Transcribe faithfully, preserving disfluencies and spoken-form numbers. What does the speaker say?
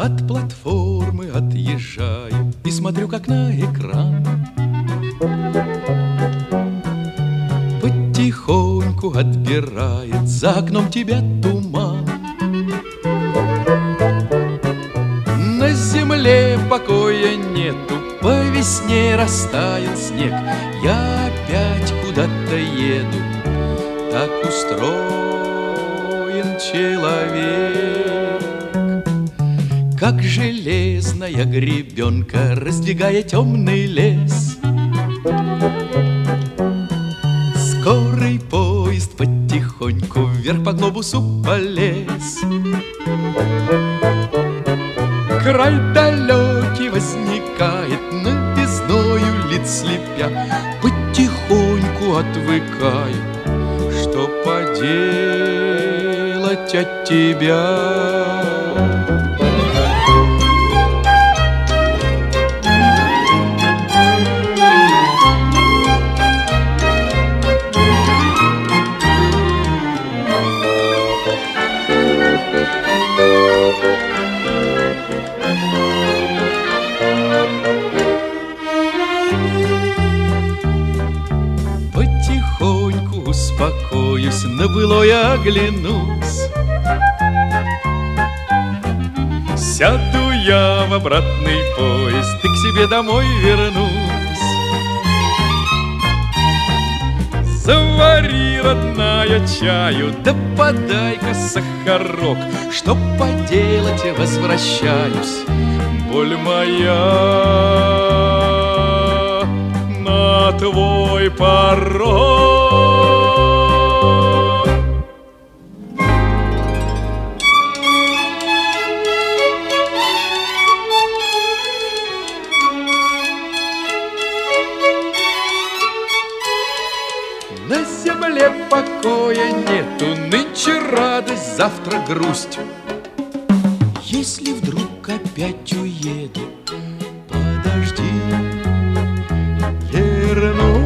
От платформы отъезжаю и смотрю, как на экран. Потихоньку отбирает за окном тебя туман. На земле покоя нету, по весне растает снег. Я опять куда-то еду, так устроен человек. Как железная гребенка, раздвигая темный лес. Скорый поезд потихоньку вверх по глобусу полез. Край далекий возникает, новизною лиц слепя. Потихоньку отвыкаю, что поделать от тебя. Потихоньку успокоюсь, на былое оглянусь. Сяду я в обратный поезд и к себе домой вернусь. Завари, родная, чаю, да подай-ка сахарок. Что поделать, возвращаюсь, боль моя на твой порог. На земле покоя нету, нынче радость, завтра грусть. Если вдруг опять уеду, подожди, вернусь.